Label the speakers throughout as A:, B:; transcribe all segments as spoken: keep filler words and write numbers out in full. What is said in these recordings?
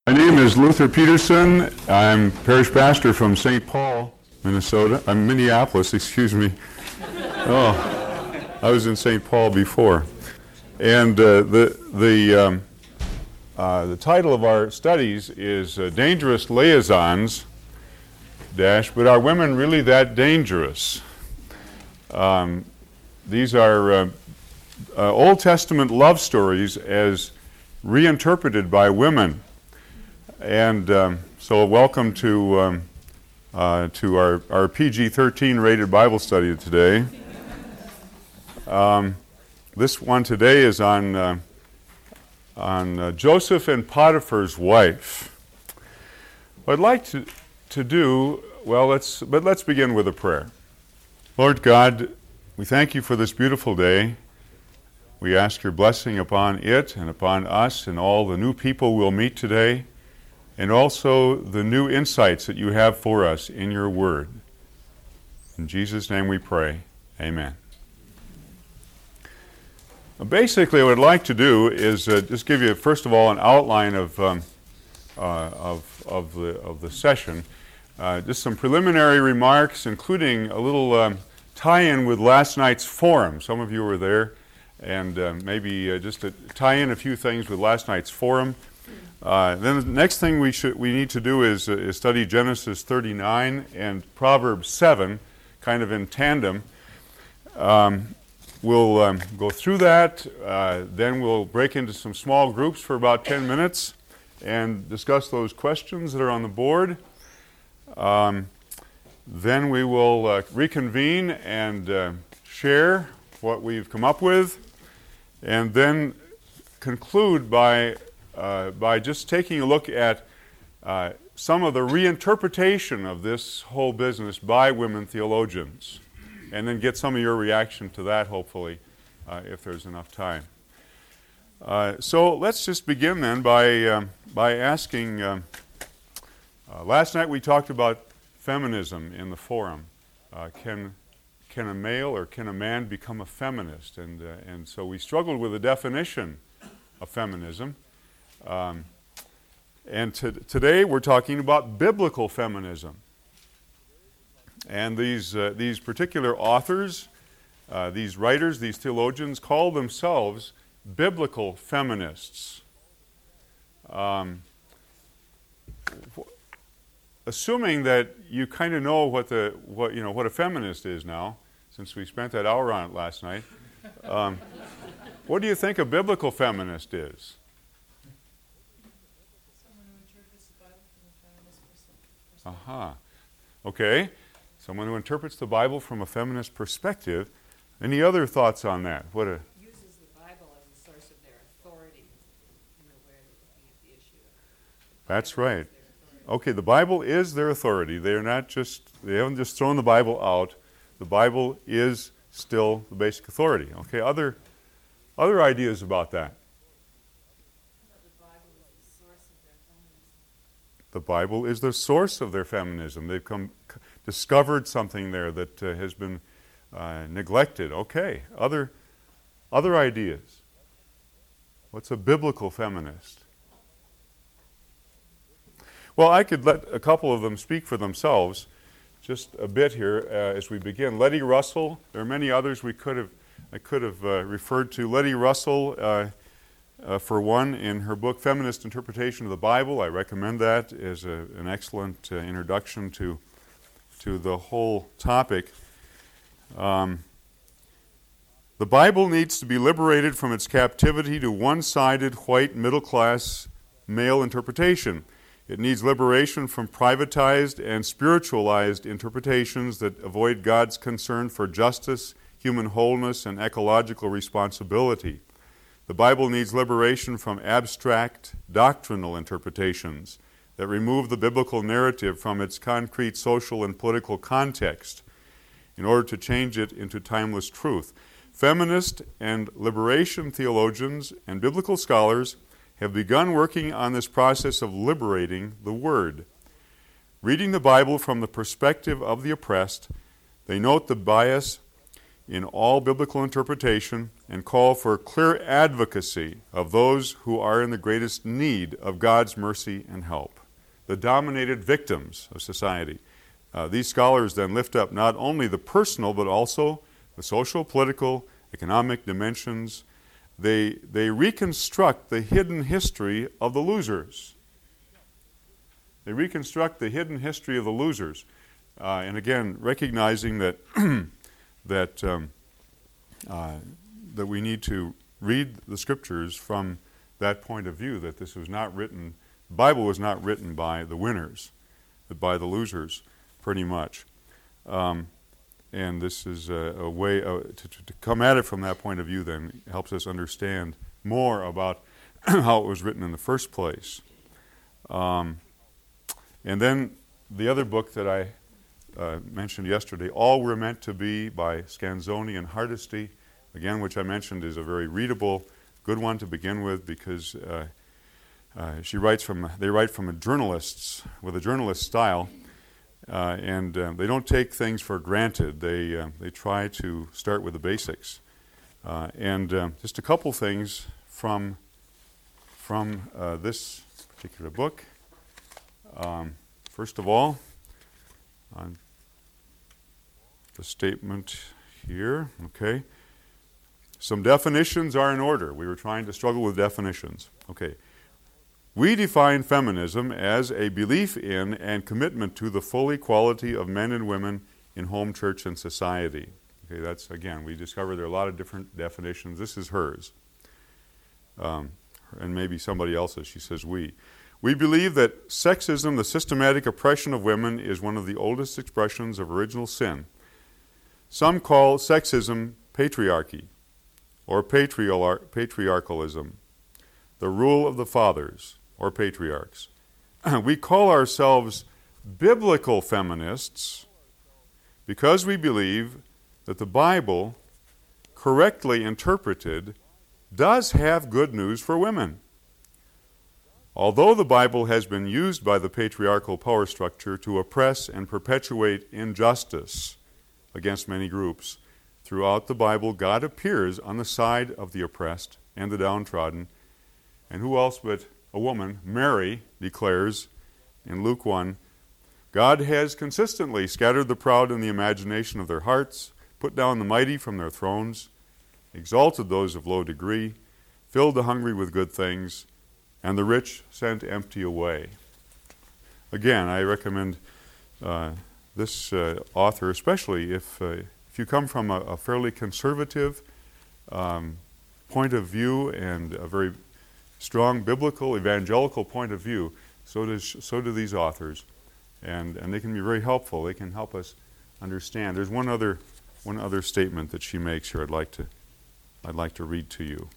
A: My name is Luther Peterson. I'm parish pastor from Saint Paul, Minnesota. I'm Minneapolis, excuse me. Oh, I was in Saint Paul before. And uh, the the um, uh, the title of our studies is uh, Dangerous Liaisons, dash, but are women really that dangerous? Um, these are uh, uh, Old Testament love stories as reinterpreted by women. And um, so welcome to um, uh, to our, our P G thirteen rated Bible study today. Um, this one today is on uh, on uh, Joseph and Potiphar's wife. What I'd like to to do, well, let's but let's begin with a prayer. Lord God, we thank you for this beautiful day. We ask your blessing upon it and upon us and all the new people we'll meet today, and also the new insights that you have for us in your word. In Jesus' name we pray. Amen. Basically, what I'd like to do is uh, just give you, first of all, an outline of um, uh, of of the of the session. Uh, just some preliminary remarks, including a little um, tie-in with last night's forum. Some of you were there, and uh, maybe uh, just to tie in a few things with last night's forum. Uh, then the next thing we should we need to do is, uh, is study Genesis thirty-nine and Proverbs seven, kind of in tandem. Um, we'll um, go through that. Uh, then we'll break into some small groups for about ten minutes and discuss those questions that are on the board. Um, then we will uh, reconvene and uh, share what we've come up with, and then conclude by Uh, by just taking a look at uh, some of the reinterpretation of this whole business by women theologians, and then get some of your reaction to that, hopefully, uh, if there's enough time. Uh, so let's just begin then by, um, by asking, um, uh, last night we talked about feminism in the forum. Uh, can, can a male or can a man become a feminist? And, uh, and so we struggled with the definition of feminism. Um, and to, today we're talking about biblical feminism. And these uh, these particular authors, uh, these writers, these theologians call themselves biblical feminists. Um, assuming that you kind of know what the what you know what a feminist is now, since we spent that hour on it last night, um, what do you think a biblical feminist is? Aha. Uh-huh. Okay. Someone who interprets the Bible from a feminist perspective. Any other thoughts on that? What a
B: uses the Bible as a source of their authority in the way they're looking at the issue. The
A: That's right. Okay, the Bible is their authority. They're not just they haven't just thrown the Bible out. The Bible is still the basic authority. Okay, other other ideas about that? The Bible is the source of their feminism. They've come c- discovered something there that uh, has been uh, neglected. Okay, other other ideas. What's a biblical feminist? Well, I could let a couple of them speak for themselves just a bit here uh, as we begin. Letty Russell. There are many others we could have I could have uh, referred to. Letty Russell. Uh, Uh, for one, in her book, Feminist Interpretation of the Bible. I recommend that as a, an excellent uh, introduction to, to the whole topic. Um, the Bible needs to be liberated from its captivity to one-sided, white, middle-class male interpretation. It needs liberation from privatized and spiritualized interpretations that avoid God's concern for justice, human wholeness, and ecological responsibility. The Bible needs liberation from abstract doctrinal interpretations that remove the biblical narrative from its concrete social and political context in order to change it into timeless truth. Feminist and liberation theologians and biblical scholars have begun working on this process of liberating the Word. Reading the Bible from the perspective of the oppressed, they note the bias in all biblical interpretation and call for clear advocacy of those who are in the greatest need of God's mercy and help, the dominated victims of society. Uh, these scholars then lift up not only the personal but also the social, political, economic dimensions. They, they reconstruct the hidden history of the losers. They reconstruct the hidden history of the losers. Uh, and again, recognizing that that um, uh, that we need to read the scriptures from that point of view, that this was not written, the Bible was not written by the winners, but by the losers, pretty much. Um, and this is a, a way uh, to, to come at it from that point of view then helps us understand more about how it was written in the first place. Um, and then the other book that I uh, mentioned yesterday, All We're Meant to Be by Scanzoni and Hardesty, again, which I mentioned is a very readable, good one to begin with because uh, uh, she writes from, they write from a journalist's, with a journalist style, uh, and uh, they don't take things for granted. They, uh, they try to start with the basics. Uh, and uh, just a couple things from, from uh, this particular book. Um, first of all, on the statement here, okay. Some definitions are in order. We were trying to struggle with definitions. Okay. We define feminism as a belief in and commitment to the full equality of men and women in home, church, and society. Okay, that's, again, we discovered there are a lot of different definitions. This is hers. Um, and maybe somebody else's. She says we. We believe that sexism, the systematic oppression of women, is one of the oldest expressions of original sin. Some call sexism patriarchy or patriar- patriarchalism, the rule of the fathers or patriarchs. We call ourselves biblical feminists because we believe that the Bible, correctly interpreted, does have good news for women. Although the Bible has been used by the patriarchal power structure to oppress and perpetuate injustice against many groups, throughout the Bible, God appears on the side of the oppressed and the downtrodden. And who else but a woman, Mary, declares in Luke one, God has consistently scattered the proud in the imagination of their hearts, put down the mighty from their thrones, exalted those of low degree, filled the hungry with good things, and the rich sent empty away. Again, I recommend uh, this uh, author, especially if uh, if you come from a, a fairly conservative um, point of view and a very strong biblical, evangelical point of view, so does so do these authors, and and they can be very helpful. They can help us understand. There's one other one other statement that she makes here. I'd like to I'd like to read to you.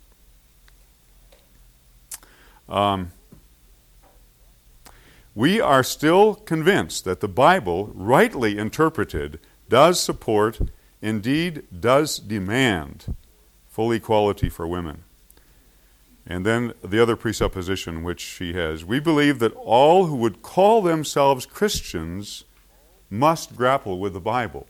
A: Um, we are still convinced that the Bible, rightly interpreted, does support, indeed does demand, full equality for women. And then the other presupposition which she has, we believe that all who would call themselves Christians must grapple with the Bible.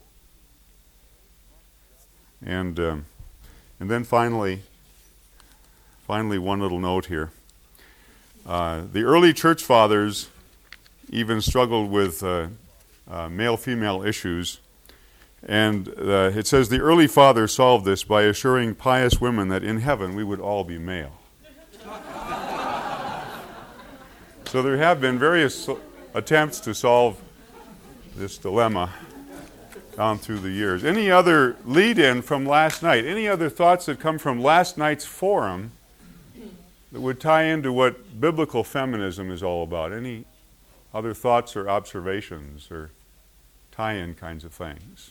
A: And um, and then finally, finally one little note here. Uh, the early church fathers even struggled with uh, uh, male-female issues. And uh, it says the early fathers solved this by assuring pious women that in heaven we would all be male. So there have been various so- attempts to solve this dilemma down through the years. Any other lead-in from last night? Any other thoughts that come from last night's forum that would tie into what biblical feminism is all about? Any other thoughts or observations or tie-in kinds of things?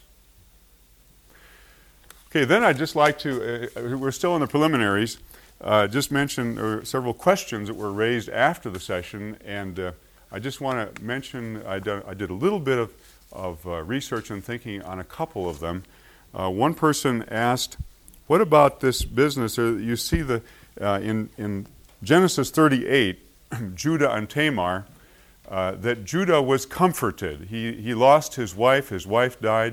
A: Okay, then I'd just like to, uh, we're still in the preliminaries, uh, just mention uh, several questions that were raised after the session, and uh, I just want to mention, I did, I did a little bit of, of uh, research and thinking on a couple of them. Uh, one person asked, what about this business? Uh, you see the Uh, in, in Genesis thirty-eight, Judah and Tamar, uh, that Judah was comforted. He, he lost his wife, his wife died,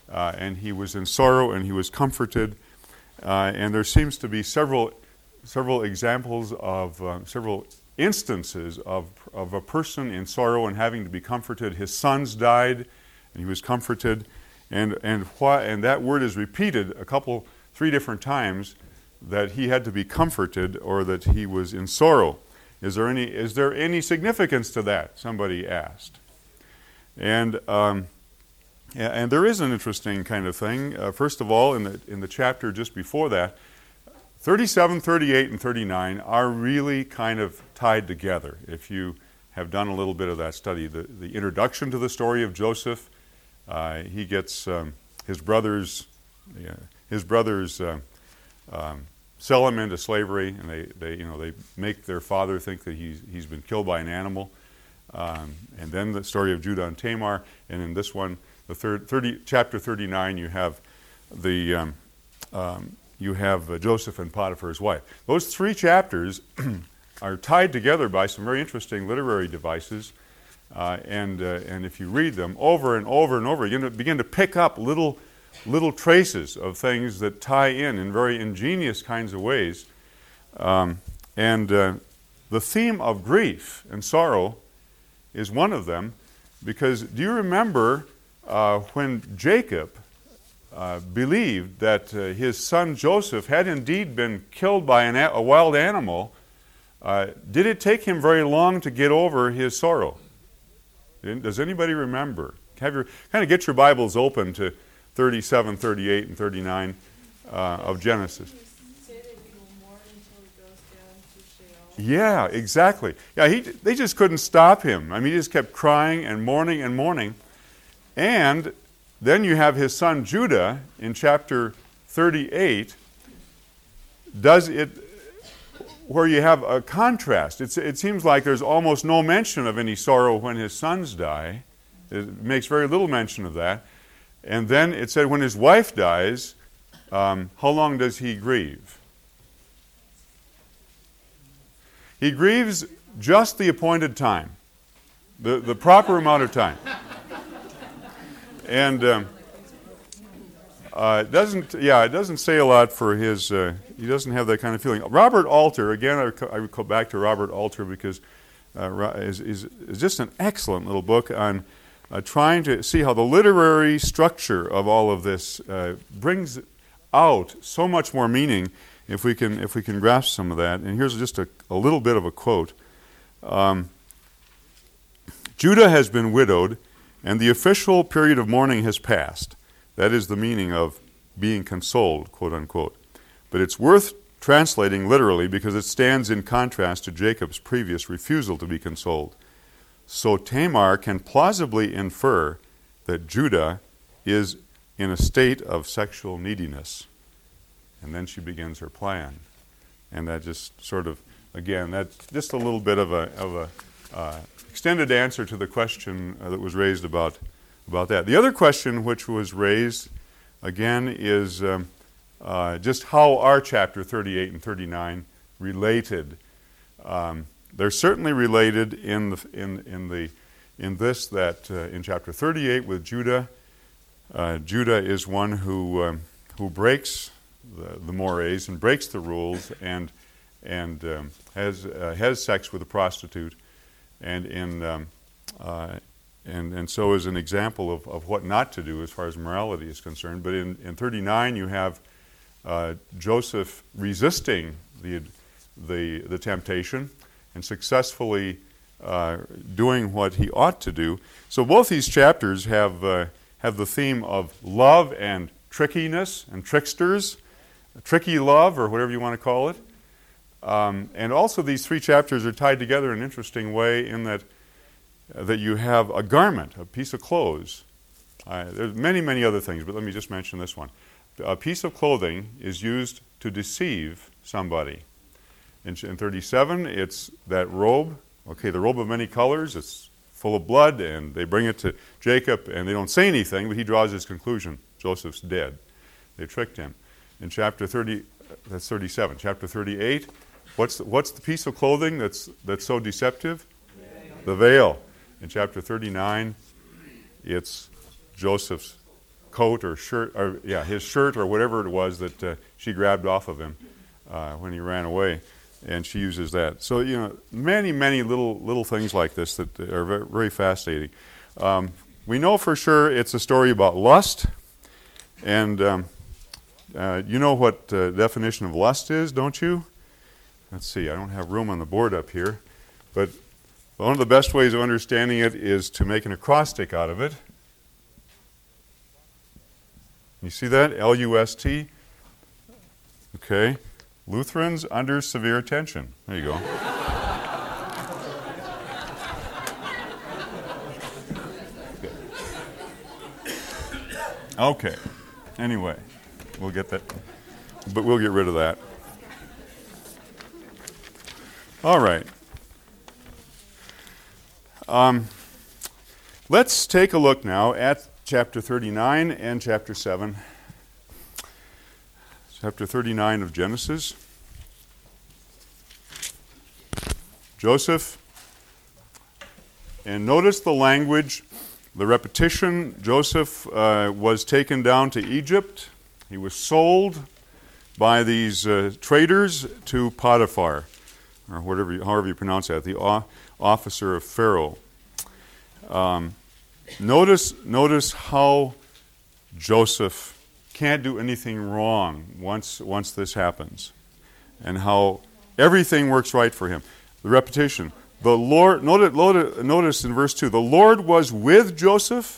A: uh, and he was in sorrow, and he was comforted. Uh, and there seems to be several several examples of uh, several instances of of a person in sorrow and having to be comforted. His sons died, and he was comforted, and and why, and that word is repeated a couple, three different times, that he had to be comforted or that he was in sorrow. Is there any is there any significance to that? Somebody asked, and um, and there is an interesting kind of thing. Uh, first of all, in the in the chapter just before that, thirty-seven, thirty-eight, and thirty-nine are really kind of tied together. If you have done a little bit of that study, the, the introduction to the story of Joseph, uh, he gets um, his brothers, yeah, his brothers uh, um, sell him into slavery, and they, they, you know, they make their father think that he's he's been killed by an animal. Um, and then the story of Judah and Tamar, and in this one, the third, thirty, chapter thirty-nine, you have the um, um, you have uh, Joseph and Potiphar's wife. Those three chapters are tied together by some very interesting literary devices, uh, and uh, and if you read them over and over and over, you're going to begin to pick up little little traces of things that tie in in very ingenious kinds of ways. Um, and uh, the theme of grief and sorrow is one of them, because do you remember uh, when Jacob uh, believed that uh, his son Joseph had indeed been killed by an a, a wild animal? Uh, did it take him very long to get over his sorrow? Does anybody remember? Have your kind of get your Bibles open to thirty-seven, thirty-eight, and thirty-nine uh, of Genesis. Yeah, exactly. Yeah, he, they just couldn't stop him. I mean, he just kept crying and mourning and mourning. And then you have his son Judah in chapter thirty-eight, does it, where you have a contrast. It's, it seems like there's almost no mention of any sorrow when his sons die. It makes very little mention of that. And then it said when his wife dies, um, how long does he grieve? He grieves just the appointed time, the, the proper amount of time. And um, uh, it doesn't, yeah, it doesn't say a lot for his, uh, he doesn't have that kind of feeling. Robert Alter, again, I, I would go back to Robert Alter because uh, is, is, is just an excellent little book on uh, trying to see how the literary structure of all of this uh, brings out so much more meaning if we can if we can grasp some of that. And here's just a, a little bit of a quote. Um, Judah has been widowed, and the official period of mourning has passed. That is the meaning of being consoled, quote unquote. But it's worth translating literally because it stands in contrast to Jacob's previous refusal to be consoled. So Tamar can plausibly infer that Judah is in a state of sexual neediness. And then she begins her plan. And that just sort of, again, that's just a little bit of a, of a uh, extended answer to the question uh, that was raised about, about that. The other question which was raised, again, is um, uh, just how are chapter thirty-eight and thirty-nine related? Um, they're certainly related in the, in, in, the, in this that uh, in chapter thirty-eight with Judah, uh, Judah is one who, um, who breaks The, the mores and breaks the rules and and um, has uh, has sex with a prostitute, and in um, uh, and and so is an example of, of what not to do as far as morality is concerned. But in, in thirty-nine you have uh, Joseph resisting the the the temptation and successfully uh, doing what he ought to do. So both these chapters have uh, have the theme of love and trickiness and tricksters. Tricky love, or whatever you want to call it. Um, and also these three chapters are tied together in an interesting way in that uh, that you have a garment, a piece of clothes. Uh, there's many, many other things, but let me just mention this one. A piece of clothing is used to deceive somebody. In, in thirty-seven, it's that robe, okay, the robe of many colors, it's full of blood, and they bring it to Jacob, and they don't say anything, but he draws his conclusion. Joseph's dead. They tricked him. In chapter thirty, that's thirty-seven. Chapter thirty-eight, what's the, what's the piece of clothing that's that's so deceptive? Veil. The veil. In chapter thirty-nine, it's Joseph's coat or shirt, or yeah, his shirt or whatever it was that uh, she grabbed off of him uh, when he ran away, and she uses that. So you know, many many little little things like this that are very, very fascinating. Um, we know for sure it's a story about lust, and um, uh, you know what the definition of lust is, don't you? Let's see. I don't have room on the board up here, but one of the best ways of understanding it is to make an acrostic out of it. You see that? L U S T. Okay. Lutherans under severe tension. There you go. Okay. Anyway, we'll get that. But we'll get rid of that. All right. Um, let's take a look now at chapter thirty-nine and chapter seven. Chapter thirty-nine of Genesis. Joseph. And notice the language, the repetition. Joseph uh, was taken down to Egypt. He was sold by these uh, traders to Potiphar, or whatever, you, however you pronounce that, the o- officer of Pharaoh. Um, notice, notice how Joseph can't do anything wrong once once this happens, and how everything works right for him. The repetition. The Lord. Notice, notice in verse two. The Lord was with Joseph.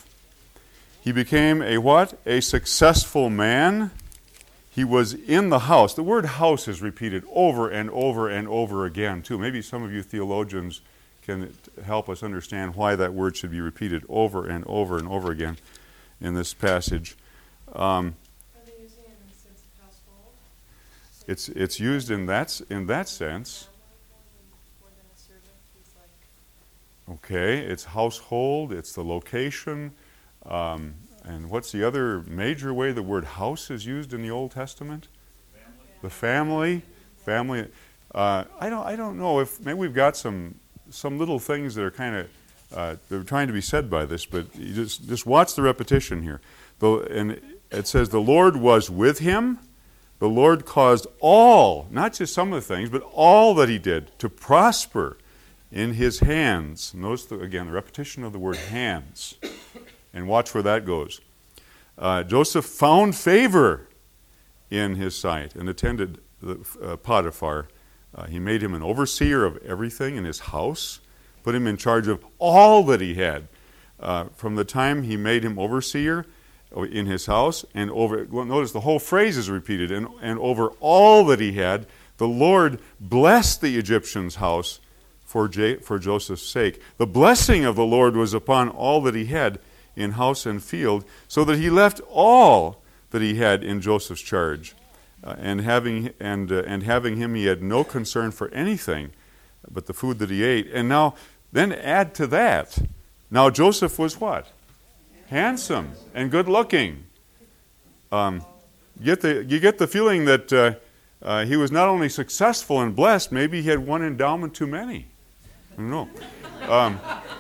A: He became a what? A successful man. He was in the house. The word house is repeated over and over and over again, too. Maybe some of you theologians can help us understand why that word should be repeated over and over and over again in this passage. Um,
B: Are they using it in the sense of household?
A: it's it's used in that in that sense.
B: More than a servant, he's like...
A: Okay, it's household. It's the location. Um, and what's the other major way the word house is used in the Old Testament?
C: Family.
A: The family, family. Uh, I don't. I don't know if maybe we've got some some little things that are kind of uh, they're trying to be said by this, but you just just watch the repetition here. The, and it says the Lord was with him. The Lord caused all, not just some of the things, but all that he did to prosper in his hands. Notice the, again the repetition of the word hands. And watch where that goes. Uh, Joseph found favor in his sight and attended the, uh, Potiphar. Uh, he made him an overseer of everything in his house, put him in charge of all that he had. Uh, from the time he made him overseer in his house, and over, well, notice the whole phrase is repeated, and, and over all that he had, the Lord blessed the Egyptian's house for, J- for Joseph's sake. The blessing of the Lord was upon all that he had in house and field, so that he left all that he had in Joseph's charge. Uh, and having and uh, and having him, he had no concern for anything but the food that he ate. And now, then add to that, now Joseph was what? Handsome and good looking. Um, you get the you get the feeling that uh, uh, he was not only successful and blessed, maybe he had one endowment too many. I don't know. Um,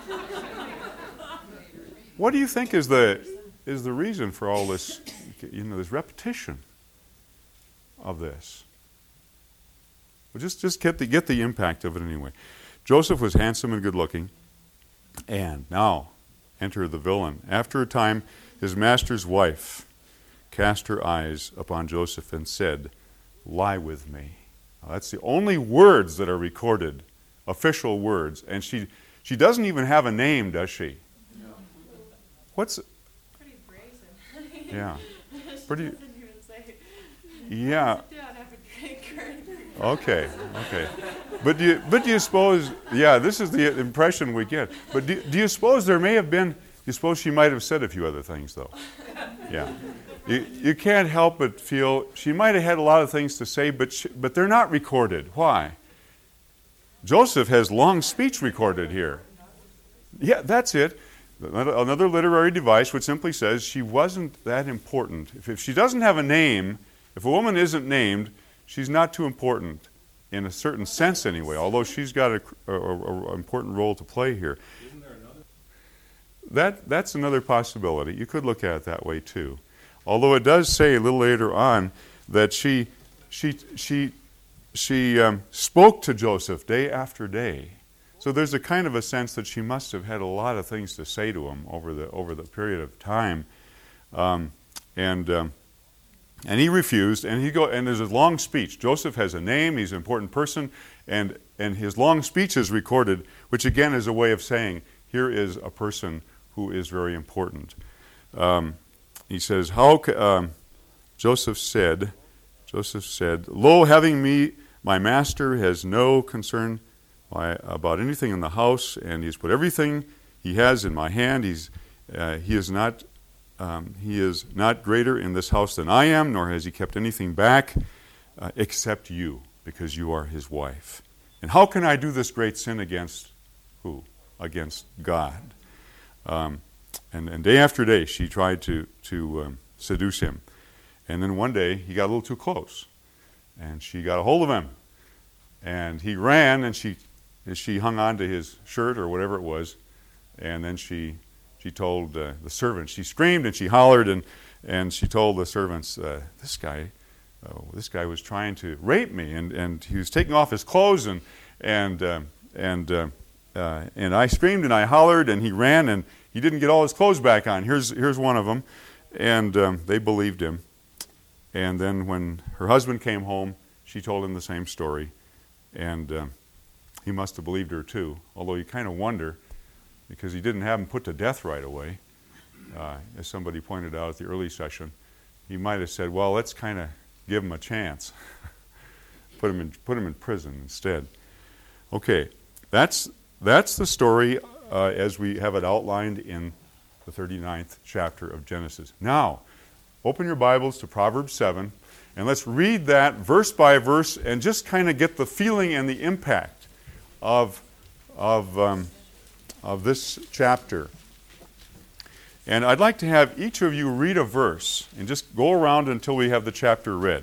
A: What do you think is the is the reason for all this, you know, this repetition of this? Well, just just get the get the impact of it anyway. Joseph was handsome and good looking, and now enter the villain. After a time, his master's wife cast her eyes upon Joseph and said, "Lie with me." Now, that's the only words that are recorded, official words, and she she doesn't even have a name, does she? What's
B: Pretty brazen.
A: yeah,
B: She
A: pretty
B: doesn't even say,
A: yeah.
B: sit down, have a drink, or anything.
A: Okay, okay. But do you but do you suppose? Yeah, this is the impression we get. But do, do you suppose there may have been? You suppose she might have said a few other things though? Yeah. You you can't help but feel she might have had a lot of things to say, but she, but they're not recorded. Why? Joseph has long speech recorded here. Yeah, that's it. Another literary device which simply says she wasn't that important. If, if she doesn't have a name, if a woman isn't named, she's not too important in a certain sense anyway, although she's got an important role to play here.
C: Isn't there another?
A: That That's another possibility. You could look at it that way too. Although it does say a little later on that she she she she um, spoke to Joseph day after day. So there's a kind of a sense that she must have had a lot of things to say to him over the over the period of time, um, and um, and he refused. And he go and there's a long speech. Joseph has a name; he's an important person, and and his long speech is recorded, which again is a way of saying here is a person who is very important. Um, he says, "How ca- um, Joseph said, Joseph said, Lo, having me, my master has no concern." Why, about anything in the house, and he's put everything he has in my hand. He's uh, he is not um, he is not greater in this house than I am, nor has he kept anything back uh, except you, because you are his wife. And how can I do this great sin against who? Against God. Um, and, and day after day, she tried to to um, seduce him, and then one day he got a little too close, and she got a hold of him, and he ran, and she. She hung on to his shirt or whatever it was, and then she she told uh, the servants. She screamed and she hollered, and, and she told the servants, uh, "This guy, uh, this guy was trying to rape me, and, and he was taking off his clothes, and and uh, and uh, uh, and I screamed and I hollered, and he ran, and he didn't get all his clothes back on. Here's here's one of them," and um, they believed him. And then when her husband came home, she told him the same story, and. Um, He must have believed her too, although you kind of wonder, because he didn't have him put to death right away. Uh, as somebody pointed out at the early session, he might have said, well, let's kind of give him a chance. put him in put him in prison instead. Okay, that's that's the story uh, as we have it outlined in the thirty-ninth chapter of Genesis. Now, open your Bibles to Proverbs seven, and let's read that verse by verse and just kind of get the feeling and the impact of of um, of this chapter. And I'd like to have each of you read a verse and just go around until we have the chapter read.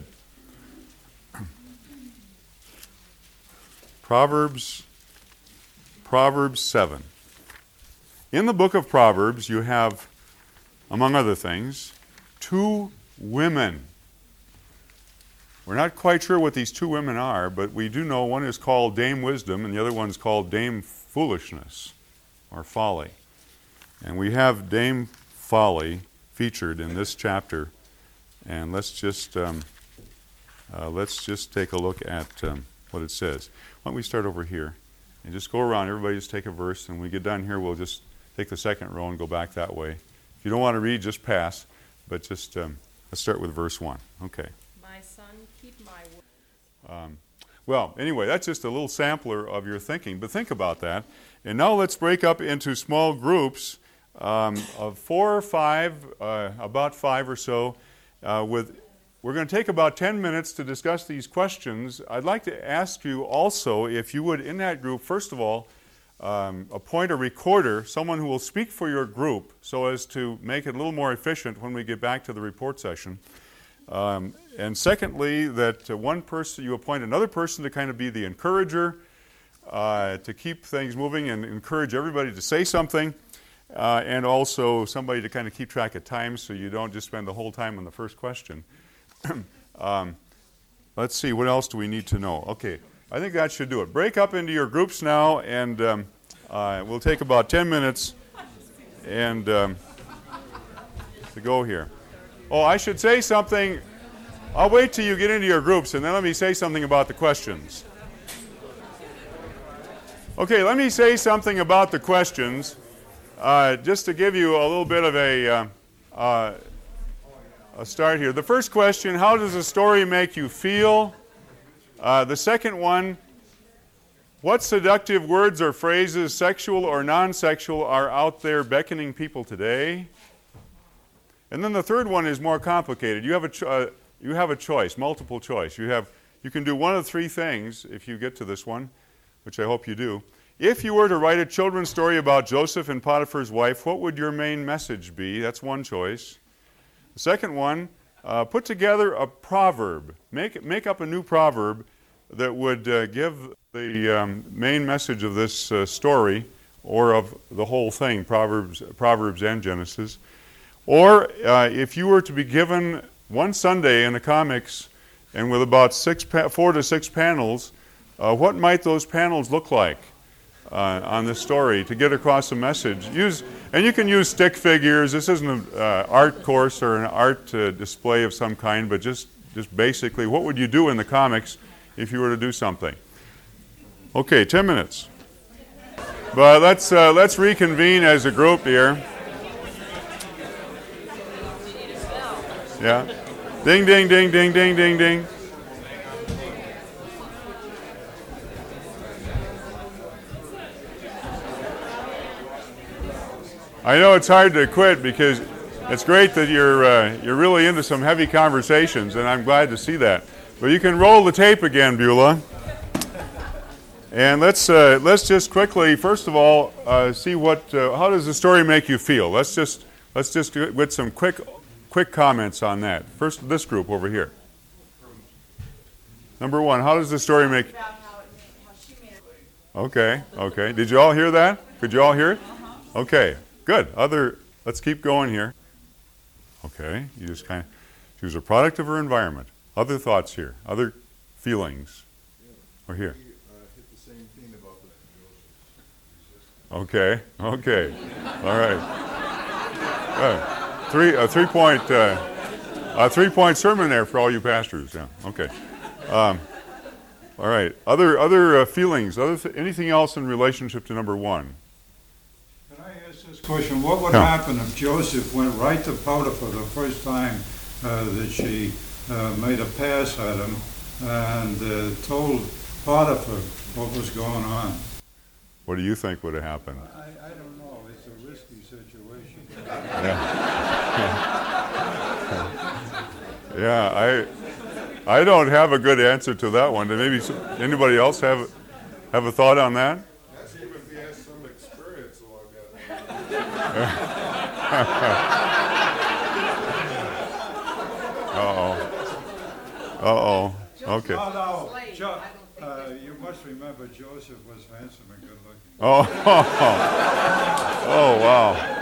A: Proverbs Proverbs seven. In the book of Proverbs, you have, among other things, two women. We're not quite sure what these two women are, but we do know one is called Dame Wisdom and the other one is called Dame Foolishness or Folly. And we have Dame Folly featured in this chapter. And let's just um, uh, let's just take a look at um, what it says. Why don't we start over here and just go around. Everybody just take a verse, and when we get done here, we'll just take the second row and go back that way. If you don't want to read, just pass. But just um, let's start with verse one. Okay.
B: My son, keep my word.
A: Um, well, anyway, that's just a little sampler of your thinking, but think about that. And now let's break up into small groups um, of four or five, uh, about five or so. Uh, with, we're going to take about ten minutes to discuss these questions. I'd like to ask you also, if you would, in that group, first of all, um, appoint a recorder, someone who will speak for your group, so as to make it a little more efficient when we get back to the report session. Um, and secondly, that uh, one person, you appoint another person to kind of be the encourager, uh, to keep things moving and encourage everybody to say something, uh, and also somebody to kind of keep track of time so you don't just spend the whole time on the first question. um, let's see, what else do we need to know? Okay, I think that should do it. Break up into your groups now, and um, uh, we'll take about ten minutes and um, to go here. Oh, I should say something. I'll wait till you get into your groups, and then let me say something about the questions. Okay, let me say something about the questions, uh, just to give you a little bit of a, uh, uh, a start here. The first question, how does a story make you feel? Uh, the second one, what seductive words or phrases, sexual or non-sexual, are out there beckoning people today? And then the third one is more complicated. You have a cho- uh, you have a choice, multiple choice. You have you can do one of three things if you get to this one, which I hope you do. If you were to write a children's story about Joseph and Potiphar's wife, what would your main message be? That's one choice. The second one, uh, put together a proverb. Make make up a new proverb that would uh, give the um, main message of this uh, story, or of the whole thing, Proverbs, Proverbs and Genesis. Or uh, if you were to be given one Sunday in the comics and with about six pa- four to six panels, uh, what might those panels look like uh, on this story to get across a message? Use, and you can use stick figures. This isn't an uh, art course or an art uh, display of some kind, but just, just basically, what would you do in the comics if you were to do something? Okay, ten minutes. But let's, uh, let's reconvene as a group here. Yeah. Ding, ding, ding, ding, ding, ding, ding. I know it's hard to quit because it's great that you're uh, you're really into some heavy conversations, and I'm glad to see that. But you can roll the tape again, Beulah. And let's uh, let's just quickly, first of all, uh, see what uh, how does the story make you feel? Let's just let's just get some quick. Quick comments on that. First, this group over here. Number one, how does the story make... Okay, okay. Did you all hear that? Could you all hear it? Okay, good. Other, let's keep going here. Okay, you just kind of... She was a product of her environment. Other thoughts here? Other feelings? Or here? Okay, okay. All right. Good. Three, a three-point, uh, a three-point sermon there for all you pastors. Yeah. Okay. Um, all right. Other, other uh, feelings. Other th- anything else in relationship to number one?
C: Can I ask this question? What would
A: Yeah.
C: happen if Joseph went right to Potiphar the first time uh, that she uh, made a pass at him and uh, told Potiphar what was going on?
A: What do you think would have happened?
C: I, I don't know. It's a risky situation.
A: Yeah. Yeah, I, I don't have a good answer to that one. Maybe some, anybody else have have a thought on that?
D: That's even if he has some experience along
A: Uh oh. Uh oh. Okay.
C: Oh, no. Jo- uh, you must remember Joseph was handsome and good looking.
A: Oh. Oh wow.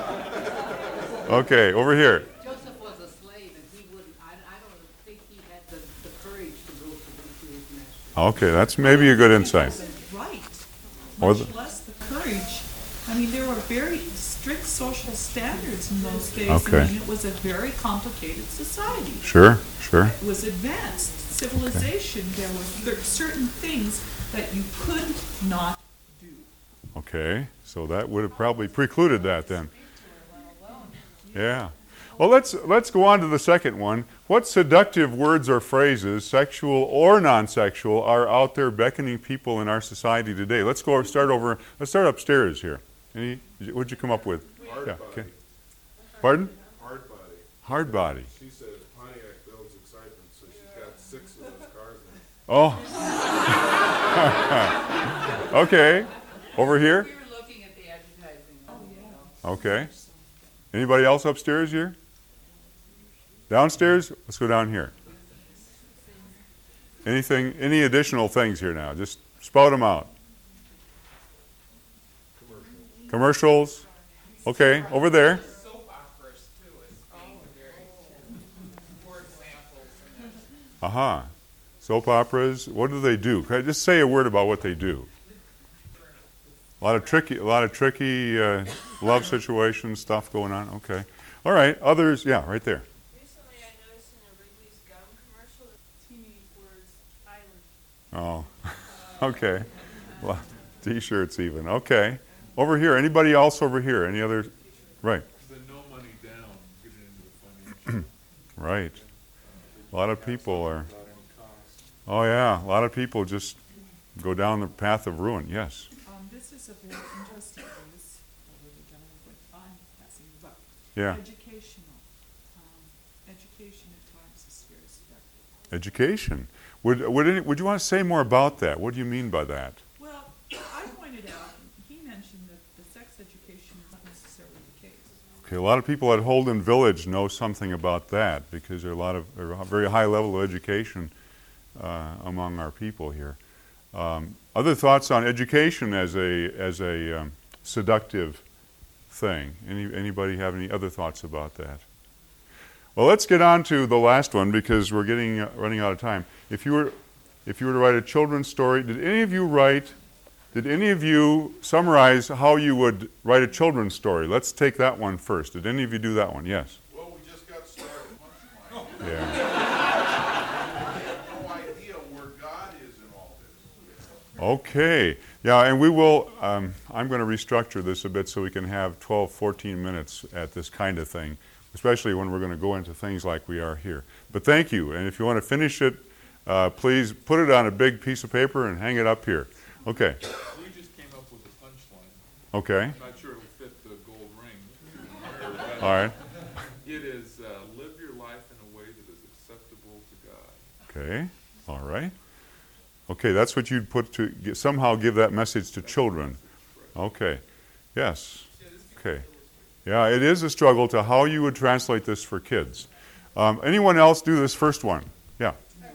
A: Okay, over here.
B: Joseph was a slave, and he wouldn't, I, I don't think he had the, the courage to go to the, to his master.
A: Okay, that's maybe a good insight.
E: Wasn't right,
A: Or
E: much
A: the-
E: less the courage. I mean, there were very strict social standards in those days.
A: Okay.
E: I mean, it was a very complicated society.
A: Sure, sure.
E: It was advanced civilization. There were cer- certain things that you could not do.
A: Okay, so that would have probably precluded that then. Yeah. Well, let's let's go on to the second one. What seductive words or phrases, sexual or non-sexual, are out there beckoning people in our society today? Let's go start over. Let's start upstairs here. Any? What'd you come up with?
D: Hard
A: Yeah.
D: body.
A: Okay. Pardon?
D: Hard body.
A: Hard body.
D: She said Pontiac builds excitement, so she's got six of those cars now.
A: Oh. Okay. Over here.
B: We were looking at the advertising. Oh, yeah.
A: Okay. Anybody else upstairs here? Downstairs? Let's go down here. Anything, any additional things here now? Just spout them out. Commercials? Okay, over there.
F: Soap operas too is being very, for examples.
A: Aha. Soap operas. What do they do? Can I just say a word about what they do? A lot of tricky, a lot of tricky uh, love situation stuff going on. Okay. All right. Others, yeah, right there.
G: Recently, I noticed in a Wrigley's gum commercial, teenage words, island.
A: Oh. Okay. Well, T-shirts even. Okay. Over here. Anybody else over here? Any other? Right.
D: The no money down, get into the financial.
A: Right. A lot of people are.
D: Without any cost.
A: Oh yeah. A lot of people just go down the path of ruin. Yes.
E: Um, this is a very interesting case, although the gentleman with time passing, but
A: Yeah.
E: educational. Um, education at times is very seductive.
A: Education. Would would any, would you want to say more about that? What do you mean by that?
E: Well, I pointed out, he mentioned that the sex education is not necessarily the case.
A: Okay. A lot of people at Holden Village know something about that because there are a lot of there are a very high level of education uh, among our people here. Um, other thoughts on education as a as a um, seductive thing. Any, anybody have any other thoughts about that? Well, let's get on to the last one because we're getting uh, running out of time. If you were, if you were to write a children's story, did any of you write? Did any of you summarize how you would write a children's story? Let's take that one first. Did any of you do that one? Yes.
D: Well, we just got started.
A: Yeah.
D: I have no idea where God is in all this.
A: Okay. Yeah, and we will, um, I'm going to restructure this a bit so we can have twelve, fourteen minutes at this kind of thing, especially when we're going to go into things like we are here. But thank you. And if you want to finish it, uh, please put it on a big piece of paper and hang it up here. Okay.
H: We just came up with a punchline.
A: Okay.
H: I'm not sure it'll fit the gold ring.
A: All right.
H: It is, uh, live your life in a way that is acceptable to God.
A: Okay. All right. Okay, that's what you'd put to get, somehow give that message to children. Okay. Yes. Okay. Yeah, it is a struggle to how you would translate this for kids. Um, anyone else do this first one? Yeah.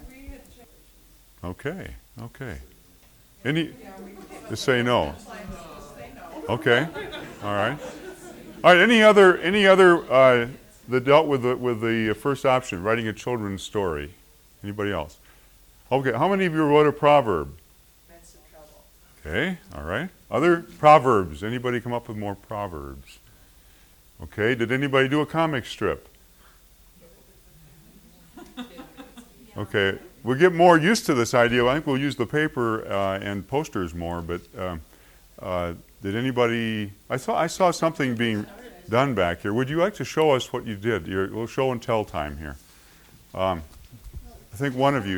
A: Okay. Okay. Any? Just say no. Okay. All right. All right. Any other? Any other uh, that dealt with the with the first option, writing a children's story? Anybody else? Okay. How many of you wrote a proverb?
F: That's the trouble.
A: Okay. All right. Other proverbs? Anybody come up with more proverbs? Okay. Did anybody do a comic strip? Okay. We'll get more used to this idea. I think we'll use the paper uh, and posters more. But um, uh, did anybody? I saw I saw something being done back here. Would you like to show us what you did? Your little show and tell time here. Um, I think one of you.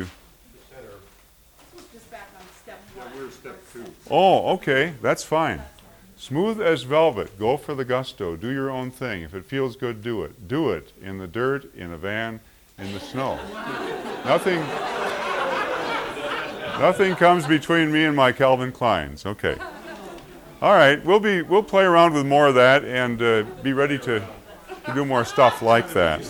F: Just back on step one.
D: We're step two.
A: Oh, okay. That's fine. Smooth as velvet. Go for the gusto. Do your own thing. If it feels good, do it. Do it in the dirt, in a van, in the snow. Nothing. Nothing comes between me and my Calvin Kleins. Okay. All right. We'll be we'll play around with more of that and uh, be ready to, to do more stuff like that.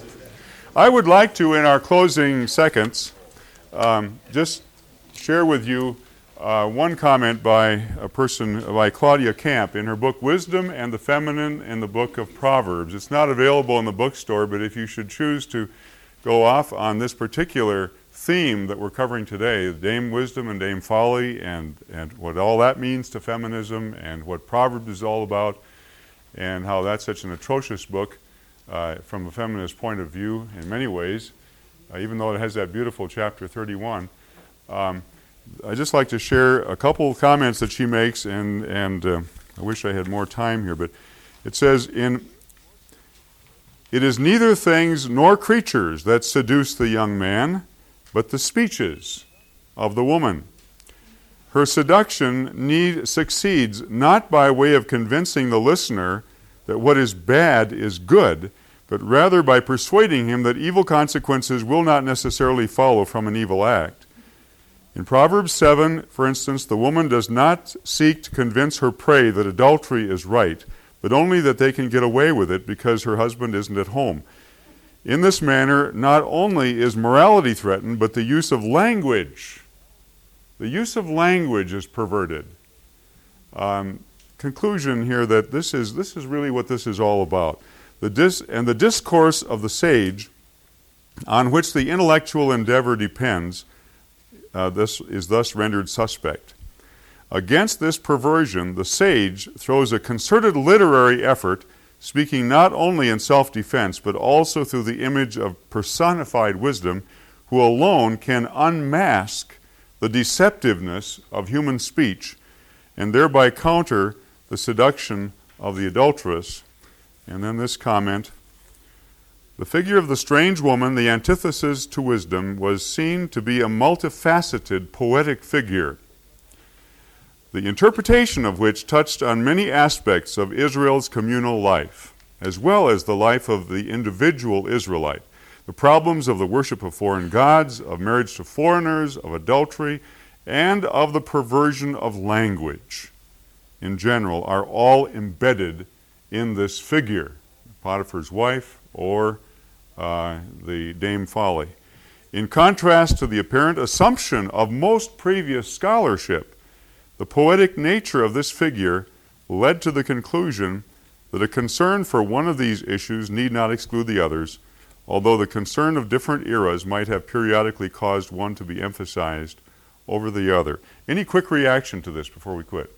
A: I would like to, in our closing seconds, um, just share with you uh, one comment by a person, by Claudia Camp, in her book Wisdom and the Feminine in the Book of Proverbs. It's not available in the bookstore, but if you should choose to go off on this particular theme that we're covering today, Dame Wisdom and Dame Folly, and, and what all that means to feminism, and what Proverbs is all about, and how that's such an atrocious book uh, from a feminist point of view in many ways, uh, even though it has that beautiful chapter thirty-one. Um, I'd just like to share a couple of comments that she makes, and, and uh, I wish I had more time here, but it says, in it is neither things nor creatures that seduce the young man, but the speeches of the woman. Her seduction need succeeds not by way of convincing the listener that what is bad is good, but rather by persuading him that evil consequences will not necessarily follow from an evil act. In Proverbs seven, for instance, the woman does not seek to convince her prey that adultery is right, but only that they can get away with it because her husband isn't at home. In this manner, not only is morality threatened, but the use of language, the use of language is perverted. Um, conclusion here that this is this is really what this is all about. The dis- and the discourse of the sage, on which the intellectual endeavor depends, uh, this is thus rendered suspect. Against this perversion, the sage throws a concerted literary effort, speaking not only in self-defense, but also through the image of personified wisdom, who alone can unmask the deceptiveness of human speech and thereby counter the seduction of the adulteress. And then this comment, the figure of the strange woman, the antithesis to wisdom, was seen to be a multifaceted poetic figure, the interpretation of which touched on many aspects of Israel's communal life, as well as the life of the individual Israelite. The problems of the worship of foreign gods, of marriage to foreigners, of adultery, and of the perversion of language in general are all embedded in this figure, Potiphar's wife or uh, the Dame Folly. In contrast to the apparent assumption of most previous scholarship, the poetic nature of this figure led to the conclusion that a concern for one of these issues need not exclude the others, although the concern of different eras might have periodically caused one to be emphasized over the other. Any quick reaction to this before we quit?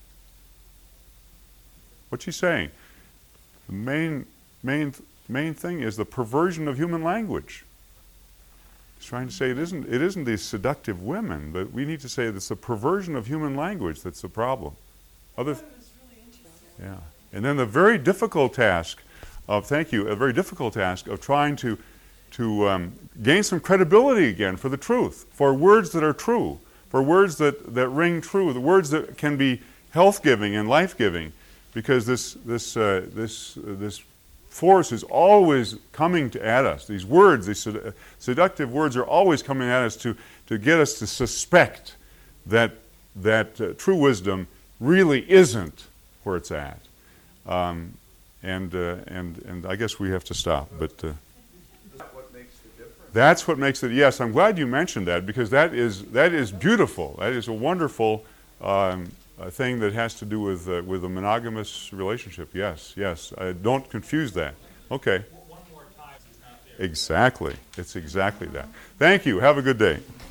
A: What's he saying? The main, main, main thing is the perversion of human language. He's trying to say it isn't, it isn't these seductive women, but we need to say it's the perversion of human language that's the problem. Other, yeah. And then the very difficult task of, thank you, a very difficult task of trying to, to um, gain some credibility again for the truth, for words that are true, for words that, that ring true, the words that can be health-giving and life-giving, because this, this, uh, this, uh, this force is always coming to, at us. These words, these sed- seductive words are always coming at us to, to get us to suspect that, that uh, true wisdom really isn't where it's at. Um, and, uh, and, and I guess we have to stop. But uh,
D: What makes the difference?
A: that's what makes it, yes, I'm glad you mentioned that, because that is, that is beautiful. That is a wonderful um, a thing that has to do with, uh, with a monogamous relationship. Yes, yes. Uh, don't confuse that. Okay.
I: One more time, it's not there.
A: Exactly. It's exactly that. Thank you. Have a good day.